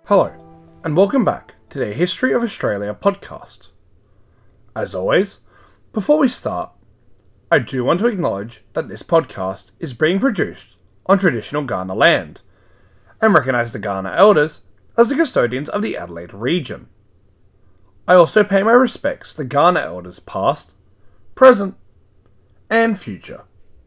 Hello, and welcome back to the History of Australia podcast. As always, before we start, I do want to acknowledge that this podcast is being produced on traditional Kaurna land, and recognise the Kaurna elders as the custodians of the Adelaide region. I also pay my respects to Kaurna elders past, present, and future.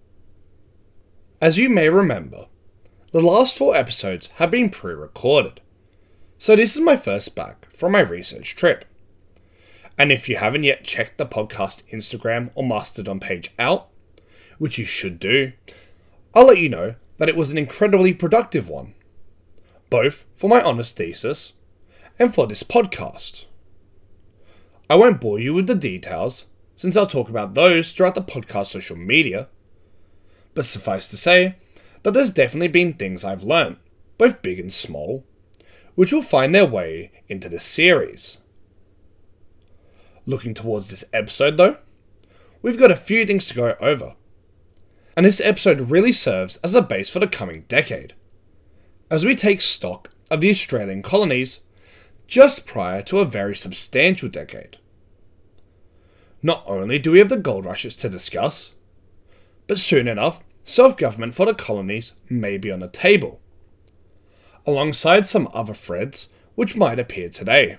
As you may remember, the last 4 episodes have been pre-recorded, so this is my first back from my research trip. And if you haven't yet checked the podcast Instagram or Mastodon page out, which you should do, I'll let you know that it was an incredibly productive one, both for my honours thesis and for this podcast. I won't bore you with the details, since I'll talk about those throughout the podcast social media, but suffice to say that there's definitely been things I've learnt, both big and small, which will find their way into this series. Looking towards this episode though, we've got a few things to go over, and this episode really serves as a base for the coming decade, as we take stock of the Australian colonies just prior to a very substantial decade. Not only do we have the gold rushes to discuss, but soon enough, self-government for the colonies may be on the table, alongside some other threads which might appear today.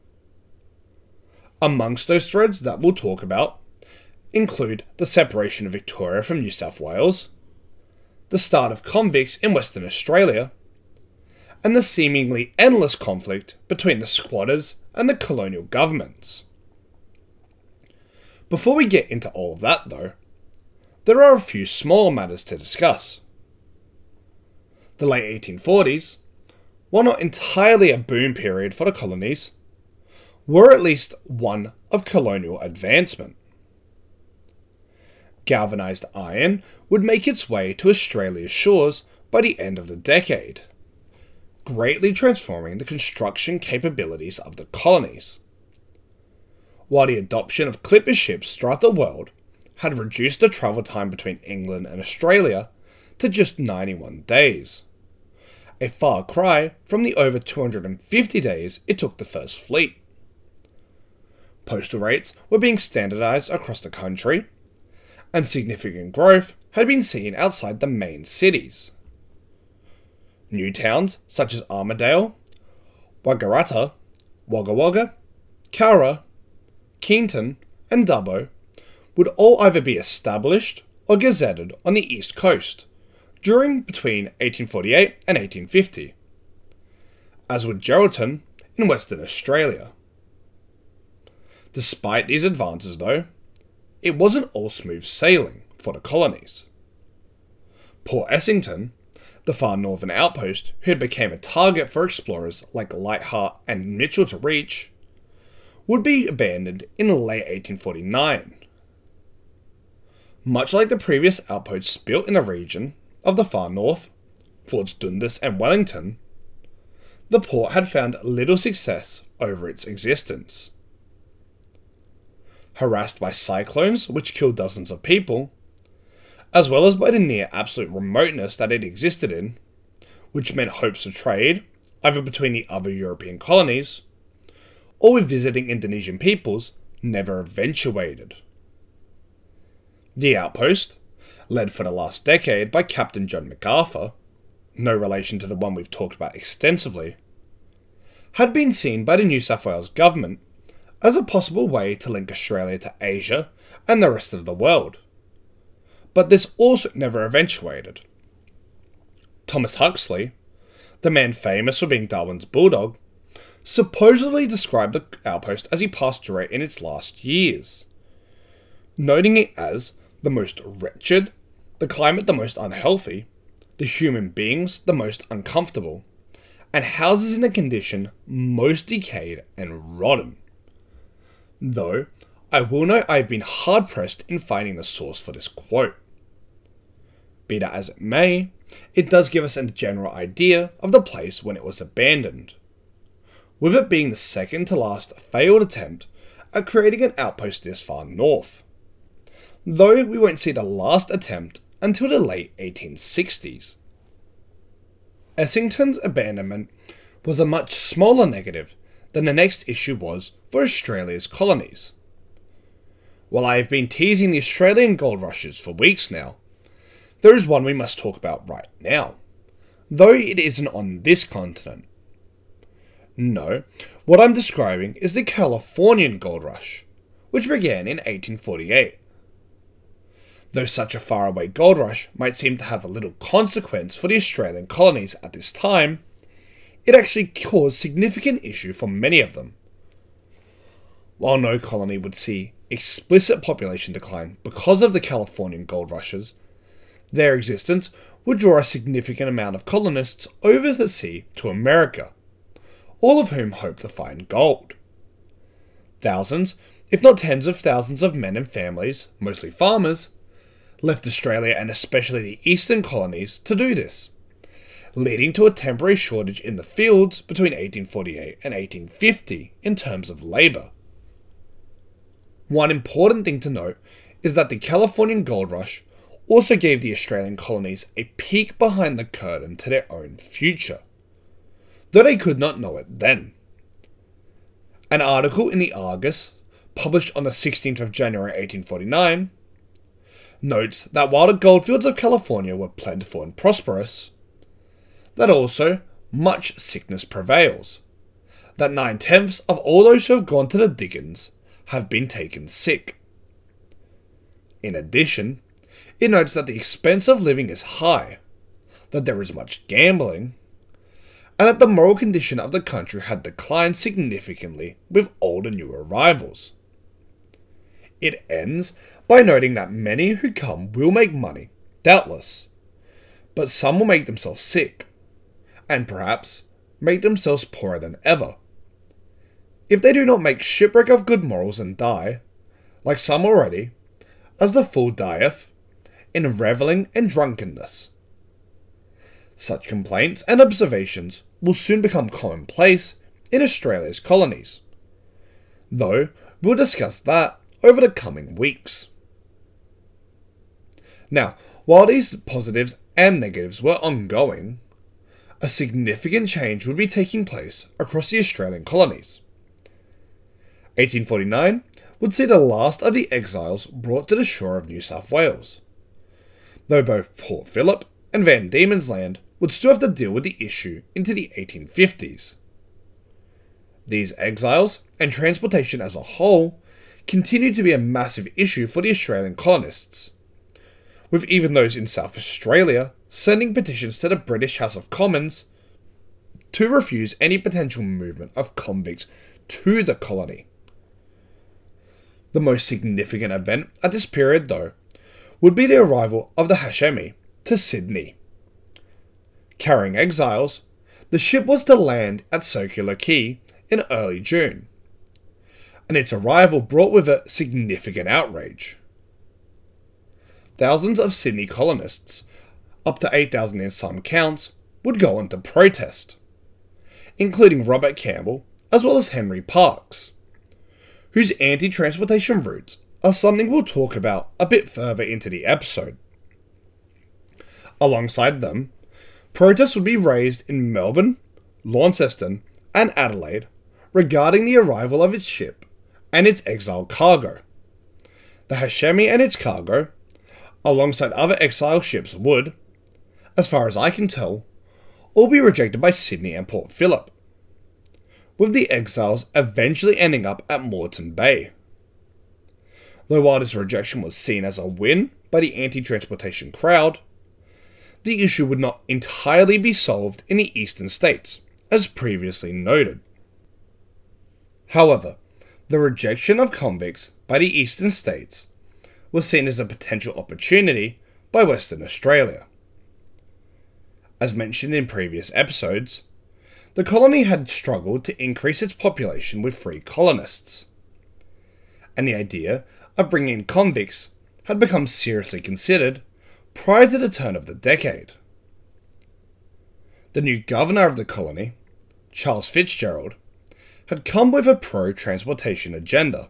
Amongst those threads that we'll talk about include the separation of Victoria from New South Wales, the start of convicts in Western Australia, and the seemingly endless conflict between the squatters and the colonial governments. Before we get into all of that though, there are a few small matters to discuss. The late 1840s, while not entirely a boom period for the colonies, were at least one of colonial advancement. Galvanised iron would make its way to Australia's shores by the end of the decade, greatly transforming the construction capabilities of the colonies, while the adoption of clipper ships throughout the world had reduced the travel time between England and Australia to just 91 days. A far cry from the over 250 days it took the First Fleet. Postal rates were being standardised across the country, and significant growth had been seen outside the main cities. New towns such as Armidale, Wagaratta, Wagga Wagga, Cowra, Keynton, and Dubbo would all either be established or gazetted on the east coast during between 1848 and 1850, as would Geraldton in Western Australia. Despite these advances though, it wasn't all smooth sailing for the colonies. Port Essington, the far northern outpost who became a target for explorers like Lightheart and Mitchell to reach, would be abandoned in late 1849. Much like the previous outposts built in the region of the far north, Forts Dundas and Wellington, the port had found little success over its existence. Harassed by cyclones which killed dozens of people, as well as by the near absolute remoteness that it existed in, which meant hopes of trade, either between the other European colonies, or with visiting Indonesian peoples, never eventuated. The outpost, led for the last decade by Captain John MacArthur, no relation to the one we've talked about extensively, had been seen by the New South Wales government as a possible way to link Australia to Asia and the rest of the world. But this also never eventuated. Thomas Huxley, the man famous for being Darwin's bulldog, supposedly described the outpost as he passed through it in its last years, noting it as the most wretched, the climate the most unhealthy, the human beings the most uncomfortable, and houses in a condition most decayed and rotten. Though, I will note I have been hard-pressed in finding the source for this quote. Be that as it may, it does give us a general idea of the place when it was abandoned, with it being the second to last failed attempt at creating an outpost this far north, though we won't see the last attempt until the late 1860s. Essington's abandonment was a much smaller negative than the next issue was for Australia's colonies. While I have been teasing the Australian gold rushes for weeks now, there is one we must talk about right now, though it isn't on this continent. No, what I'm describing is the Californian gold rush, which began in 1848. Though such a faraway gold rush might seem to have a little consequence for the Australian colonies at this time, it actually caused significant issue for many of them. While no colony would see explicit population decline because of the Californian gold rushes, their existence would draw a significant amount of colonists over the sea to America, all of whom hoped to find gold. Thousands, if not tens of thousands of men and families, mostly farmers, left Australia and especially the eastern colonies to do this, leading to a temporary shortage in the fields between 1848 and 1850 in terms of labour. One important thing to note is that the Californian gold rush also gave the Australian colonies a peek behind the curtain to their own future, though they could not know it then. An article in the Argus, published on the 16th of January 1849, notes that while the goldfields of California were plentiful and prosperous, that also much sickness prevails, that 9/10 of all those who have gone to the diggings have been taken sick. In addition, it notes that the expense of living is high, that there is much gambling, and that the moral condition of the country had declined significantly with all the new arrivals. It ends by noting that many who come will make money, doubtless, but some will make themselves sick, and perhaps make themselves poorer than ever. If they do not make shipwreck of good morals and die, like some already, as the fool dieth, in revelling and drunkenness. Such complaints and observations will soon become commonplace in Australia's colonies, though we'll discuss that over the coming weeks. Now, while these positives and negatives were ongoing, a significant change would be taking place across the Australian colonies. 1849 would see the last of the exiles brought to the shore of New South Wales, though both Port Phillip and Van Diemen's Land would still have to deal with the issue into the 1850s. These exiles, and transportation as a whole, continued to be a massive issue for the Australian colonists, with even those in South Australia sending petitions to the British House of Commons to refuse any potential movement of convicts to the colony. The most significant event at this period, though, would be the arrival of the Hashemi to Sydney. Carrying exiles, the ship was to land at Circular Quay in early June, and its arrival brought with it significant outrage. Thousands of Sydney colonists, up to 8,000 in some counts, would go on to protest, including Robert Campbell as well as Henry Parkes, whose anti-transportation routes are something we'll talk about a bit further into the episode. Alongside them, protests would be raised in Melbourne, Launceston, and Adelaide regarding the arrival of its ship and its exile cargo. The Hashemi and its cargo, alongside other exile ships, would, as far as I can tell, all be rejected by Sydney and Port Phillip, with the exiles eventually ending up at Moreton Bay. Though while this rejection was seen as a win by the anti-transportation crowd, the issue would not entirely be solved in the eastern states, as previously noted. However, the rejection of convicts by the eastern states was seen as a potential opportunity by Western Australia. As mentioned in previous episodes, the colony had struggled to increase its population with free colonists, and the idea of bringing in convicts had become seriously considered prior to the turn of the decade. The new governor of the colony, Charles Fitzgerald, had come with a pro-transportation agenda,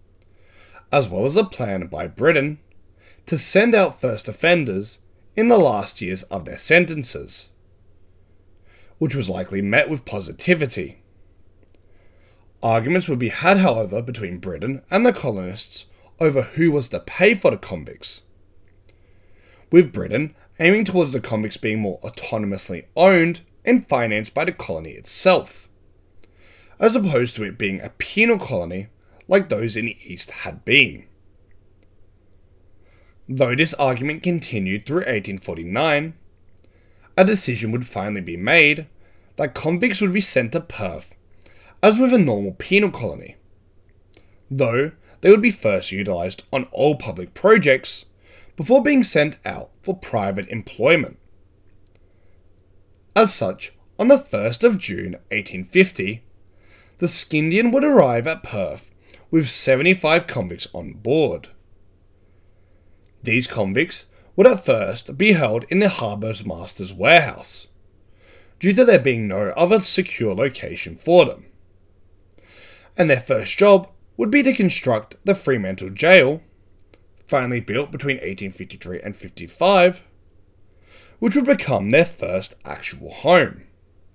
as well as a plan by Britain to send out first offenders in the last years of their sentences, which was likely met with positivity. Arguments would be had, however, between Britain and the colonists over who was to pay for the convicts, with Britain aiming towards the convicts being more autonomously owned and financed by the colony itself, as opposed to it being a penal colony like those in the East had been. Though this argument continued through 1849, a decision would finally be made that convicts would be sent to Perth as with a normal penal colony, though they would be first utilised on all public projects before being sent out for private employment. As such, on the 1st of June 1850, the Scindian would arrive at Perth with 75 convicts on board. These convicts would at first be held in the harbour's master's warehouse, due to there being no other secure location for them. And their first job would be to construct the Fremantle Jail, finally built between 1853 and 55, which would become their first actual home.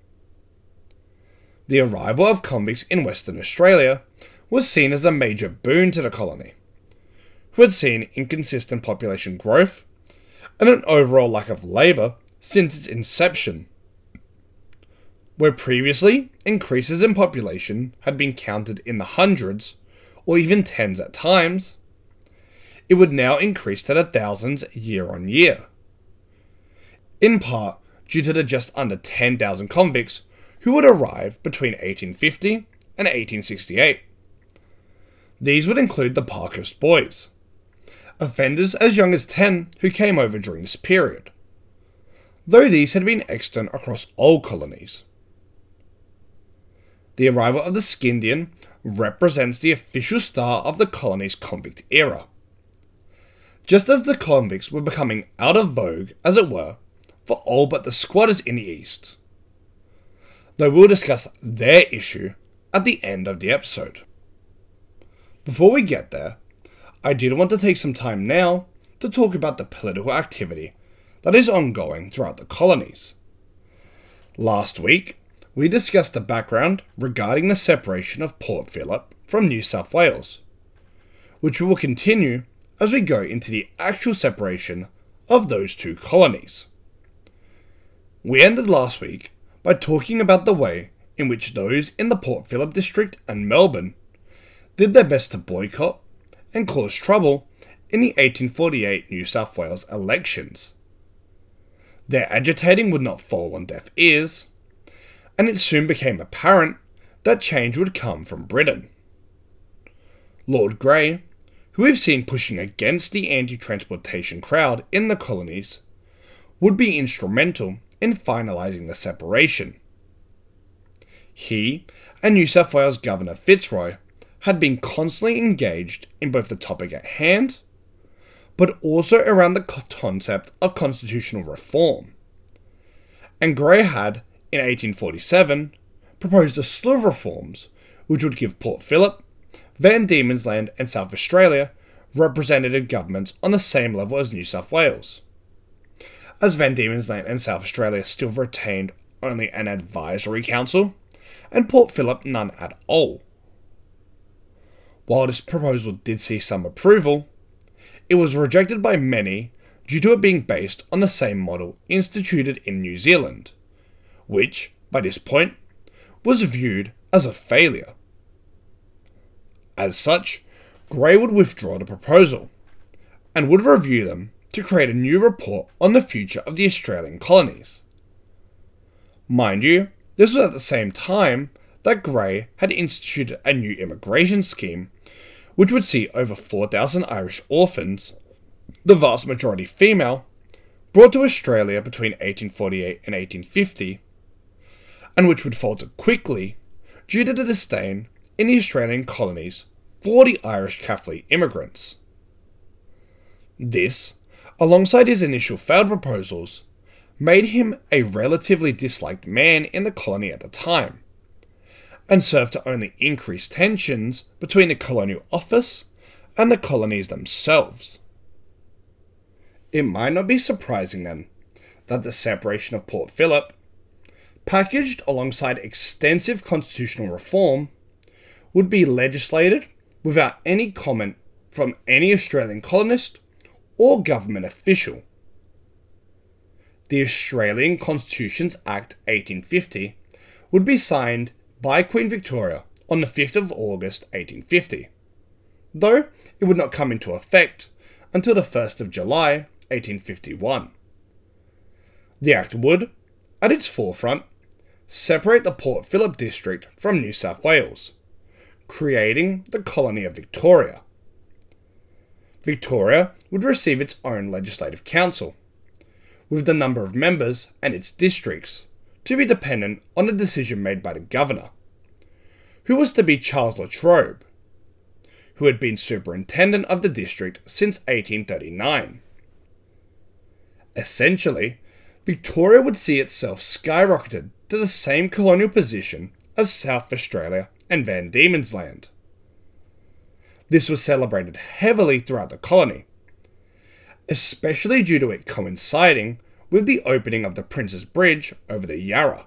The arrival of convicts in Western Australia was seen as a major boon to the colony, who had seen inconsistent population growth and an overall lack of labour since its inception. Where previously increases in population had been counted in the hundreds, or even tens at times, it would now increase to the thousands year on year, in part due to the just under 10,000 convicts who would arrive between 1850 and 1868. These would include the Parkhurst Boys, offenders as young as 10 who came over during this period, though these had been extant across all colonies. The arrival of the Scindian represents the official start of the colony's convict era, just as the convicts were becoming out of vogue, as it were, for all but the squatters in the East, though we'll discuss their issue at the end of the episode. Before we get there, I did want to take some time now to talk about the political activity that is ongoing throughout the colonies. Last week, we discussed the background regarding the separation of Port Phillip from New South Wales, which we will continue as we go into the actual separation of those two colonies. We ended last week by talking about the way in which those in the Port Phillip district and Melbourne did their best to boycott and cause trouble in the 1848 New South Wales elections. Their agitating would not fall on deaf ears, and it soon became apparent that change would come from Britain. Lord Grey, who we've seen pushing against the anti-transportation crowd in the colonies, would be instrumental in finalising the separation. He and New South Wales Governor Fitzroy had been constantly engaged in both the topic at hand, but also around the concept of constitutional reform. And Grey had, in 1847, proposed a slew of reforms which would give Port Phillip, Van Diemen's Land and South Australia representative governments on the same level as New South Wales, as Van Diemen's Land and South Australia still retained only an advisory council, and Port Phillip none at all. While this proposal did see some approval, it was rejected by many due to it being based on the same model instituted in New Zealand, which, by this point, was viewed as a failure. As such, Grey would withdraw the proposal, and would review them to create a new report on the future of the Australian colonies. Mind you, this was at the same time that Grey had instituted a new immigration scheme, which would see over 4,000 Irish orphans, the vast majority female, brought to Australia between 1848 and 1850, and which would falter quickly due to the disdain in the Australian colonies for the Irish Catholic immigrants. This, alongside his initial failed proposals, made him a relatively disliked man in the colony at the time, and served to only increase tensions between the colonial office and the colonies themselves. It might not be surprising then that the separation of Port Phillip, packaged alongside extensive constitutional reform, would be legislated without any comment from any Australian colonist or government official. The Australian Constitutions Act 1850 would be signed by Queen Victoria on the 5th of August 1850, though it would not come into effect until the 1st of July 1851. The Act would, at its forefront, separate the Port Phillip district from New South Wales, creating the colony of Victoria. Victoria would receive its own legislative council, with the number of members and its districts to be dependent on a decision made by the governor, who was to be Charles La Trobe, who had been superintendent of the district since 1839. Essentially, Victoria would see itself skyrocketed to the same colonial position as South Australia and Van Diemen's Land. This was celebrated heavily throughout the colony, especially due to it coinciding with the opening of the Prince's Bridge over the Yarra.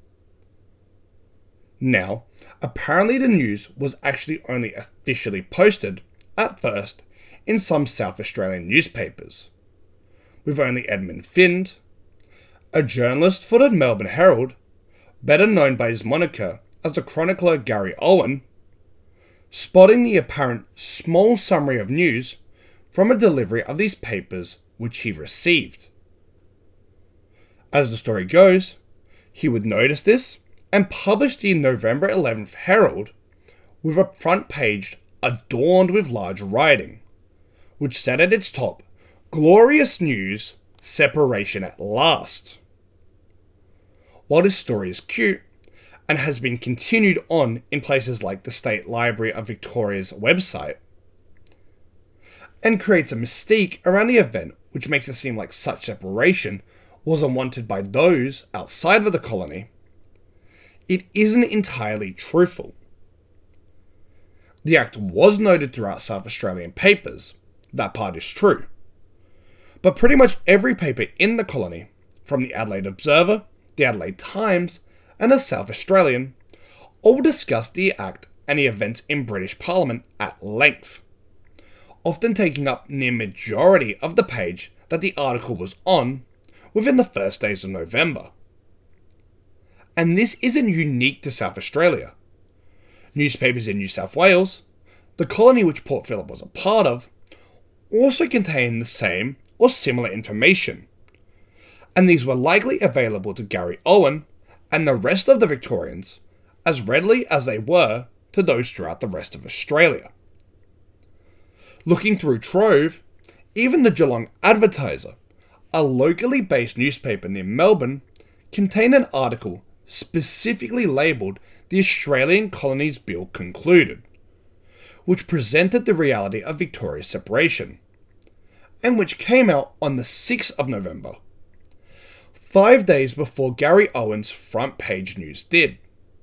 Now, apparently the news was actually only officially posted, at first, in some South Australian newspapers, with only Edmund Find, a journalist for the Melbourne Herald, better known by his moniker as the chronicler Gary Owen, spotting the apparent small summary of news from a delivery of these papers which he received. As the story goes, he would notice this and publish the November 11th Herald with a front page adorned with large writing, which said at its top, "Glorious news, separation at last." While this story is cute, and has been continued on in places like the State Library of Victoria's website, and creates a mystique around the event which makes it seem like such separation was unwanted by those outside of the colony, it isn't entirely truthful. The Act was noted throughout South Australian papers, that part is true, but pretty much every paper in the colony, from the Adelaide Observer, the Adelaide Times, and the South Australian, all discussed the Act and the events in British Parliament at length, often taking up near majority of the page that the article was on within the first days of November. And this isn't unique to South Australia. Newspapers in New South Wales, the colony which Port Phillip was a part of, also contained the same or similar information, and these were likely available to Gary Owen and the rest of the Victorians as readily as they were to those throughout the rest of Australia. Looking through Trove, even the Geelong Advertiser, a locally based newspaper near Melbourne, contained an article specifically labelled "The Australian Colonies Bill Concluded", which presented the reality of Victoria's separation, and which came out on the 6th of November, 5 days before Gary Owen's front page news did.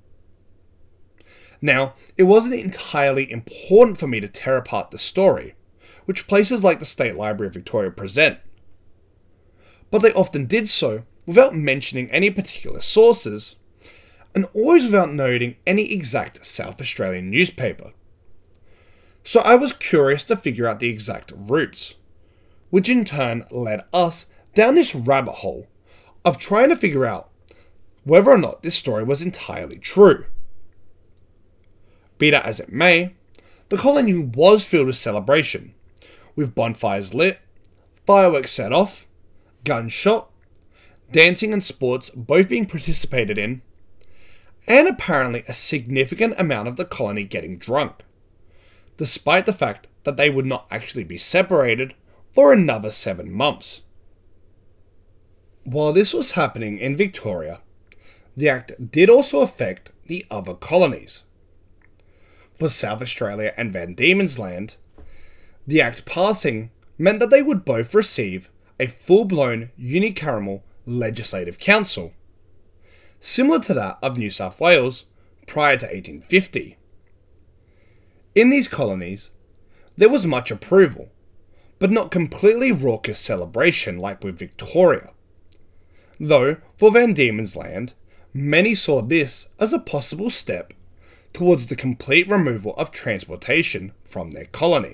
Now, it wasn't entirely important for me to tear apart the story, which places like the State Library of Victoria present, but they often did so without mentioning any particular sources, and always without noting any exact South Australian newspaper. So I was curious to figure out the exact roots, which in turn led us down this rabbit hole of trying to figure out whether or not this story was entirely true. Be that as it may, the colony was filled with celebration, with bonfires lit, fireworks set off, guns shot, dancing and sports both being participated in, and apparently a significant amount of the colony getting drunk, despite the fact that they would not actually be separated for another 7 months. While this was happening in Victoria, the Act did also affect the other colonies. For South Australia and Van Diemen's Land, the Act passing meant that they would both receive a full-blown unicameral legislative council, similar to that of New South Wales prior to 1850. In these colonies, there was much approval, but not completely raucous celebration like with Victoria. Though, for Van Diemen's Land, Many saw this as a possible step towards the complete removal of transportation from their colony.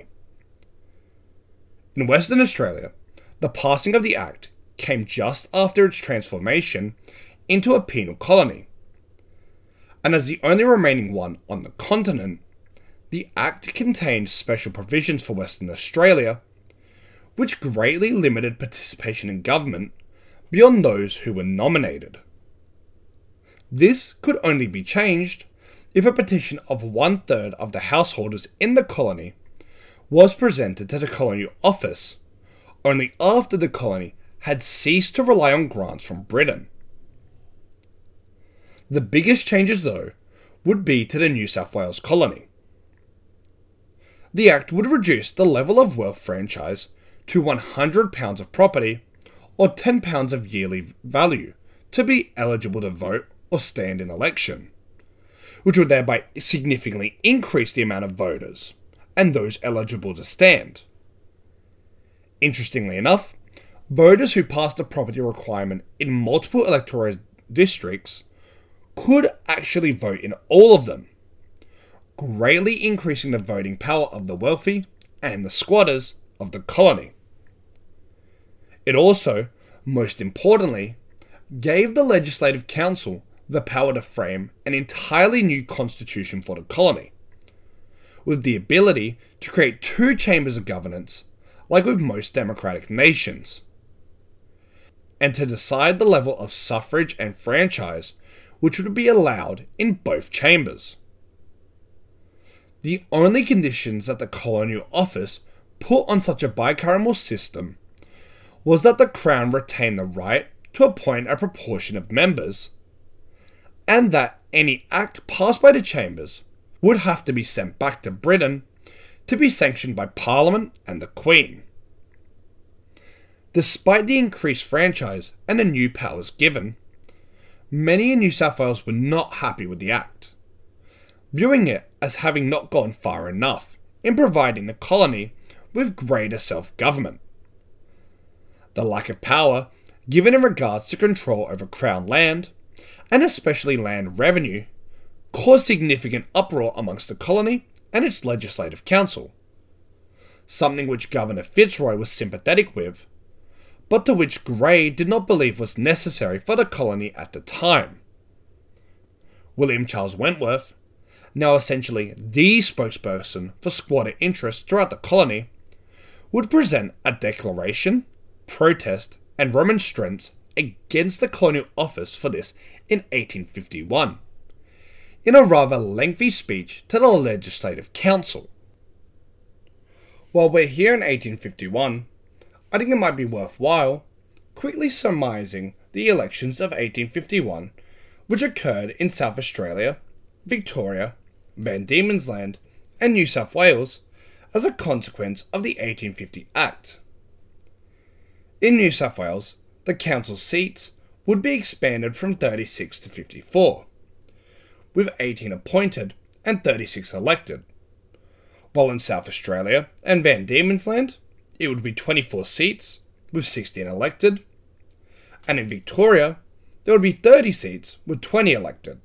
In Western Australia, the passing of the Act came just after its transformation into a penal colony, and as the only remaining one on the continent, the Act contained special provisions for Western Australia, which greatly limited participation in government beyond those who were nominated. This could only be changed if a petition of 1/3 of the householders in the colony was presented to the colonial office only after the colony had ceased to rely on grants from Britain. The biggest changes, though, would be to the New South Wales colony. The Act would reduce the level of wealth franchise to £100 of property or £10 of yearly value to be eligible to vote or stand in election, which would thereby significantly increase the amount of voters and those eligible to stand. Interestingly enough, voters who passed a property requirement in multiple electoral districts could actually vote in all of them, greatly increasing the voting power of the wealthy and the squatters of the colony. It also, most importantly, gave the Legislative Council the power to frame an entirely new constitution for the colony, with the ability to create two chambers of governance, like with most democratic nations, and to decide the level of suffrage and franchise which would be allowed in both chambers. The only conditions that the colonial office put on such a bicameral system was that the Crown retain the right to appoint a proportion of members, and that any act passed by the chambers would have to be sent back to Britain to be sanctioned by Parliament and the Queen. Despite the increased franchise and the new powers given, many in New South Wales were not happy with the Act, viewing it as having not gone far enough in providing the colony with greater self-government. The lack of power given in regards to control over Crown land, and especially land revenue, caused significant uproar amongst the colony and its Legislative Council, something which Governor Fitzroy was sympathetic with, but to which Grey did not believe was necessary for the colony at the time. William Charles Wentworth, now essentially the spokesperson for squatter interests throughout the colony, would present a declaration, protest, and remonstrance against the colonial office for this in 1851, in a rather lengthy speech to the Legislative Council. While we're here in 1851, I think it might be worthwhile quickly surmising the elections of 1851 which occurred in South Australia, Victoria, Van Diemen's Land, and New South Wales as a consequence of the 1850 Act. In New South Wales, the council seats would be expanded from 36 to 54, with 18 appointed and 36 elected, while in South Australia and Van Diemen's Land, it would be 24 seats with 16 elected, and in Victoria, there would be 30 seats with 20 elected.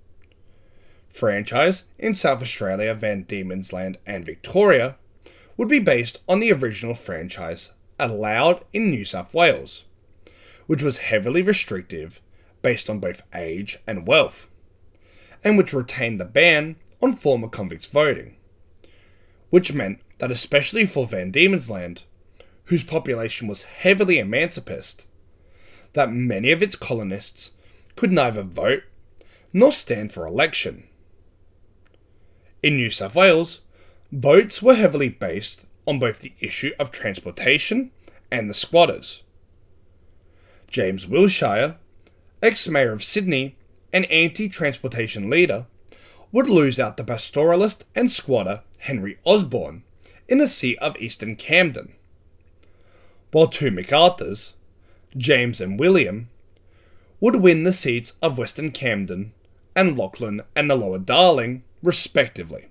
Franchise in South Australia, Van Diemen's Land, and Victoria would be based on the original franchise allowed in New South Wales, which was heavily restrictive based on both age and wealth, and which retained the ban on former convicts voting, which meant that especially for Van Diemen's Land, whose population was heavily emancipist, that many of its colonists could neither vote nor stand for election. In New South Wales, votes were heavily based on both the issue of transportation and the squatters. James Wilshire, ex-mayor of Sydney and anti-transportation leader, would lose out to pastoralist and squatter Henry Osborne in the seat of Eastern Camden, while two MacArthurs, James and William, would win the seats of Western Camden and Lachlan and the Lower Darling, respectively.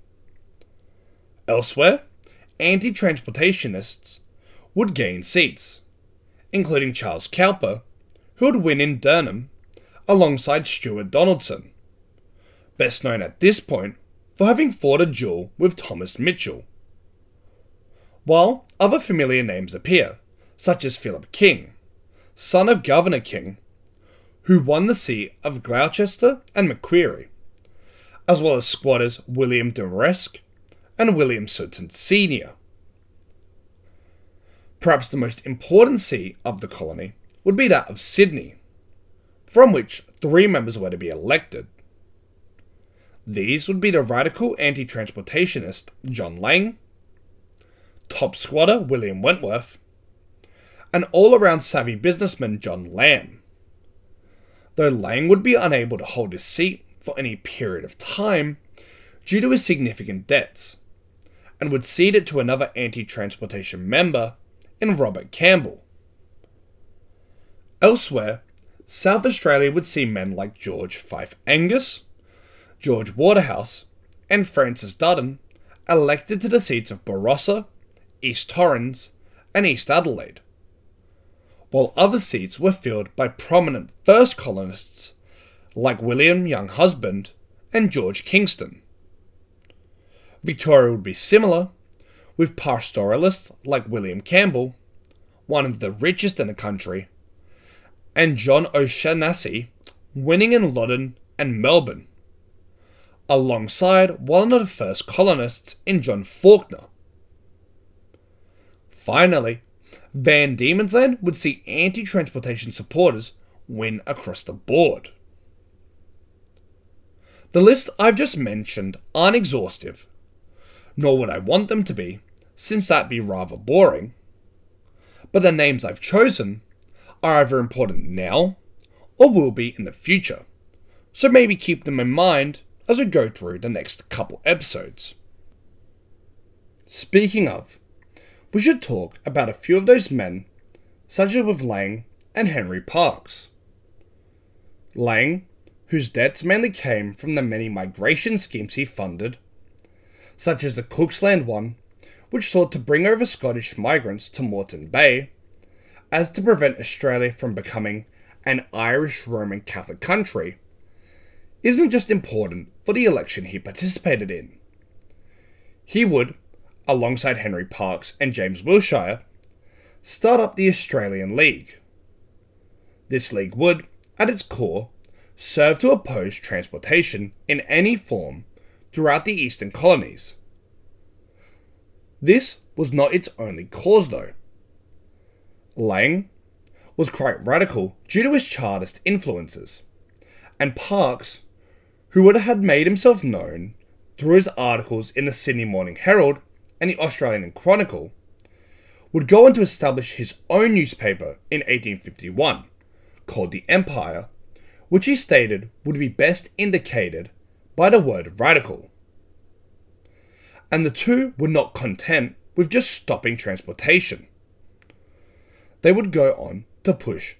Elsewhere, anti-transportationists would gain seats, including Charles Cowper, who would win in Durham, alongside Stuart Donaldson, best known at this point for having fought a duel with Thomas Mitchell. While other familiar names appear, such as Philip King, son of Governor King, who won the seat of Gloucester and Macquarie, as well as squatters William de Maresque and William Sutton Sr. Perhaps the most important seat of the colony would be that of Sydney, from which 3 members were to be elected. These would be the radical anti-transportationist John Laing, top squatter William Wentworth, and all-around savvy businessman John Lamb. Though Laing would be unable to hold his seat for any period of time due to his significant debts, and would cede it to another anti-transportation member in Robert Campbell. Elsewhere, South Australia would see men like George Fife Angus, George Waterhouse, and Francis Dutton elected to the seats of Barossa, East Torrens, and East Adelaide, while other seats were filled by prominent first colonists like William Younghusband and George Kingston. Victoria would be similar, with pastoralists like William Campbell, one of the richest in the country, and John O'Shaughnessy winning in Loddon and Melbourne, alongside one of the first colonists in John Fawkner. Finally, Van Diemen's Land would see anti-transportation supporters win across the board. The lists I've just mentioned aren't exhaustive, nor would I want them to be, since that'd be rather boring. But the names I've chosen are either important now, or will be in the future, so maybe keep them in mind as we go through the next couple episodes. Speaking of, we should talk about a few of those men, such as with Laing and Henry Parkes. Laing, whose debts mainly came from the many migration schemes he funded, such as the Cooksland one, which sought to bring over Scottish migrants to Moreton Bay, as to prevent Australia from becoming an Irish Roman Catholic country, isn't just important for the election he participated in. He would, alongside Henry Parkes and James Wilshire, start up the Australian League. This league would, at its core, serve to oppose transportation in any form throughout the eastern colonies. This was not its only cause though. Laing was quite radical due to his Chartist influences, and Parkes, who would have made himself known through his articles in the Sydney Morning Herald and the Australian Chronicle, would go on to establish his own newspaper in 1851, called The Empire, which he stated would be best indicated by the word radical. And the two were not content with just stopping transportation. They would go on to push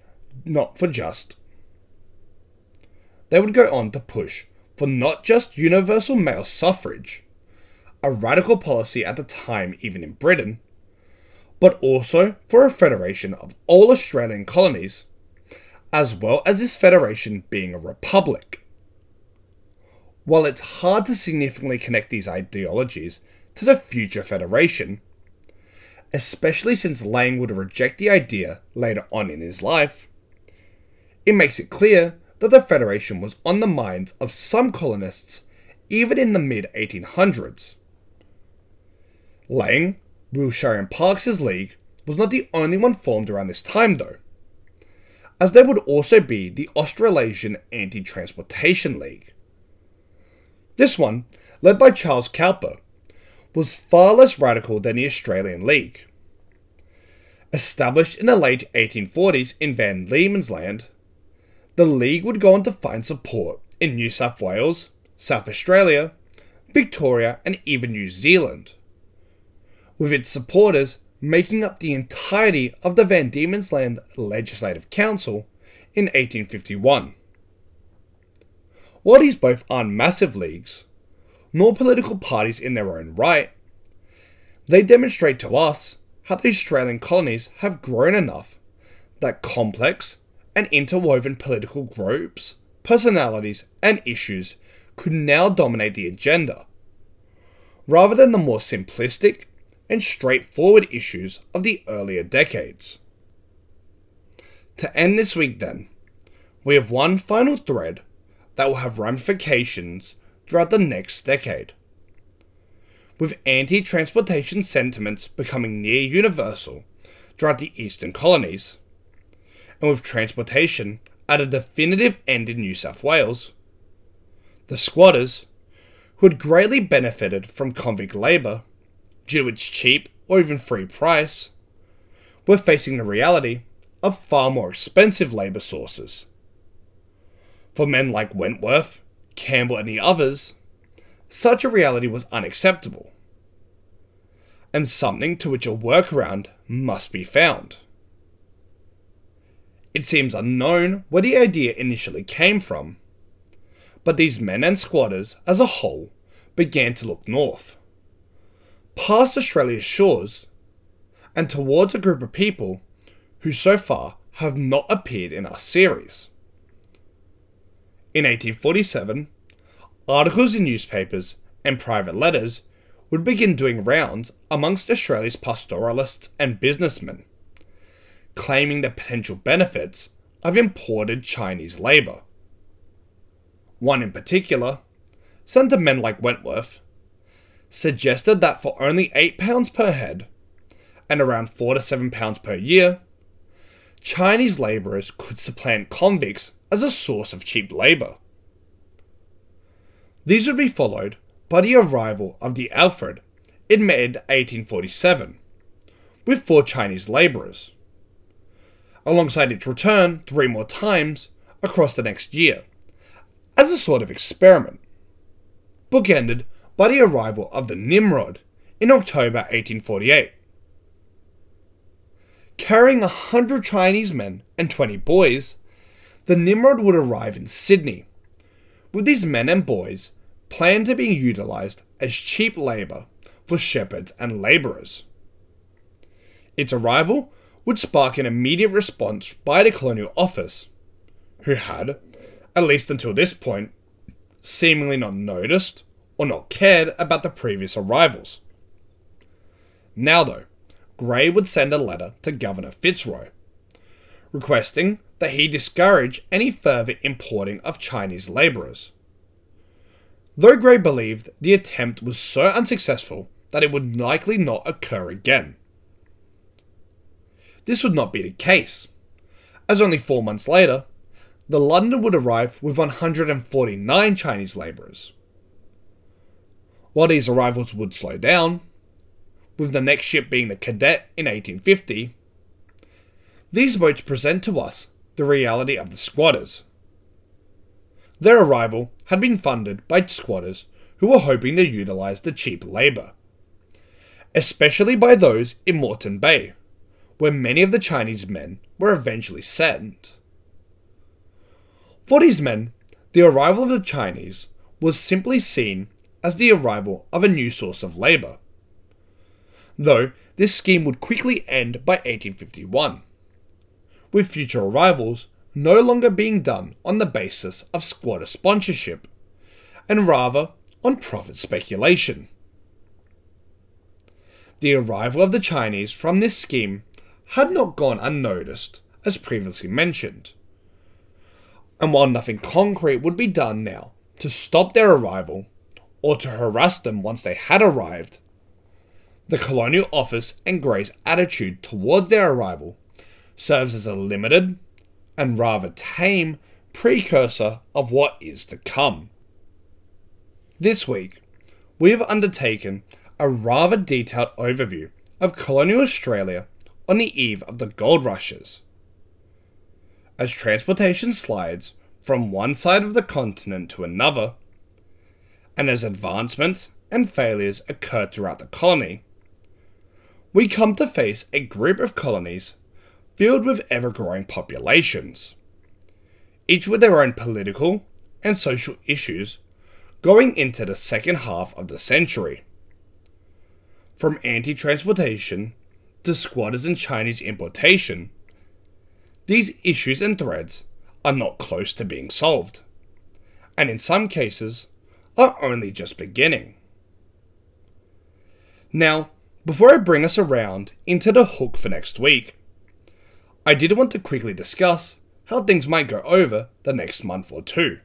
for not just universal male suffrage, a radical policy at the time even in Britain, but also for a federation of all Australian colonies, as well as this federation being a republic. While it's hard to significantly connect these ideologies to the future federation, especially since Laing would reject the idea later on in his life, it makes it clear that the federation was on the minds of some colonists even in the mid-1800s. Laing, Wilshire and Parkes' League was not the only one formed around this time though, as there would also be the Australasian Anti-Transportation League. This one, led by Charles Cowper, was far less radical than the Australian League. Established in the late 1840s in Van Diemen's Land, the League would go on to find support in New South Wales, South Australia, Victoria and even New Zealand, with its supporters making up the entirety of the Van Diemen's Land Legislative Council in 1851. While these both aren't massive leagues, nor political parties in their own right, they demonstrate to us how the Australian colonies have grown enough that complex and interwoven political groups personalities, and issues could now dominate the agenda, rather than the more simplistic and straightforward issues of the earlier decades. To end this week then, we have one final thread that will have ramifications throughout the next decade. With anti-transportation sentiments becoming near universal throughout the eastern colonies, and with transportation at a definitive end in New South Wales, the squatters, who had greatly benefited from convict labour due to its cheap or even free price, were facing the reality of far more expensive labour sources. For men like Wentworth, Campbell and the others, such a reality was unacceptable, and something to which a workaround must be found. It seems unknown where the idea initially came from, but these men and squatters as a whole began to look north, past Australia's shores, and towards a group of people who so far have not appeared in our series. In 1847, articles in newspapers and private letters would begin doing rounds amongst Australia's pastoralists and businessmen, claiming the potential benefits of imported Chinese labour. One in particular, sent to men like Wentworth, suggested that for only £8 per head, and around £4 to £7 per year, Chinese labourers could supplant convicts as a source of cheap labour. These would be followed by the arrival of the Alfred in mid-1847, with 4 Chinese labourers, alongside its return 3 more times across the next year, as a sort of experiment, bookended by the arrival of the Nimrod in October 1848. Carrying 100 Chinese men and 20 boys, the Nimrod would arrive in Sydney, with these men and boys planned to be utilised as cheap labour for shepherds and labourers. Its arrival would spark an immediate response by the Colonial Office, who had, at least until this point, seemingly not noticed or not cared about the previous arrivals. Now though, Grey would send a letter to Governor Fitzroy, requesting that he discourage any further importing of Chinese labourers. Though Grey believed the attempt was so unsuccessful that it would likely not occur again. This would not be the case, as only 4 months later, the London would arrive with 149 Chinese labourers. While these arrivals would slow down, with the next ship being the Cadet in 1850, these boats present to us the reality of the squatters. Their arrival had been funded by squatters who were hoping to utilise the cheap labour, especially by those in Moreton Bay, where many of the Chinese men were eventually sent. For these men, the arrival of the Chinese was simply seen as the arrival of a new source of labour, though this scheme would quickly end by 1851, with future arrivals no longer being done on the basis of squatter sponsorship, and rather on profit speculation. The arrival of the Chinese from this scheme had not gone unnoticed, as previously mentioned, and while nothing concrete would be done now to stop their arrival, or to harass them once they had arrived, the Colonial Office and Grey's attitude towards their arrival serves as a limited and rather tame precursor of what is to come. This week, we have undertaken a rather detailed overview of colonial Australia on the eve of the gold rushes. As transportation slides from one side of the continent to another, and as advancements and failures occur throughout the colony, we come to face a group of colonies filled with ever-growing populations, each with their own political and social issues going into the second half of the century. From anti-transportation to squatters and Chinese importation, these issues and threads are not close to being solved. and in some cases, are only just beginning. Now, before I bring us around into the hook for next week, I did want to quickly discuss how things might go over the next month or two.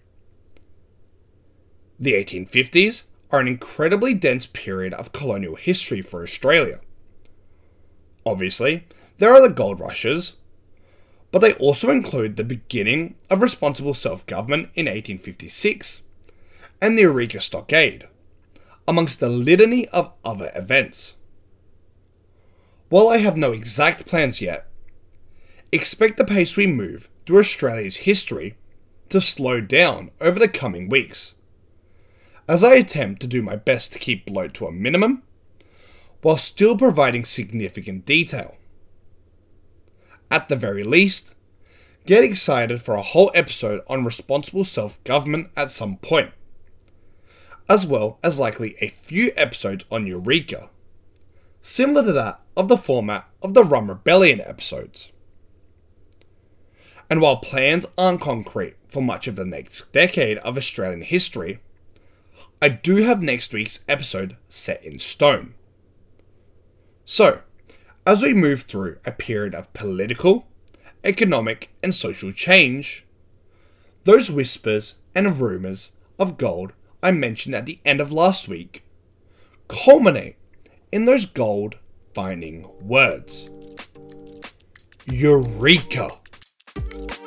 The 1850s are an incredibly dense period of colonial history for Australia. Obviously, there are the gold rushes, but they also include the beginning of responsible self-government in 1856 and the Eureka Stockade, amongst a litany of other events. While I have no exact plans yet, expect the pace we move through Australia's history to slow down over the coming weeks, as I attempt to do my best to keep bloat to a minimum, while still providing significant detail. At the very least, get excited for a whole episode on responsible self-government at some point, as well as likely a few episodes on Eureka, similar to that of the format of the Rum Rebellion episodes. And while plans aren't concrete for much of the next decade of Australian history, I do have next week's episode set in stone. So, as we move through a period of political, economic, and social change, those whispers and rumours of gold I mentioned at the end of last week culminate in those gold-finding words. Eureka!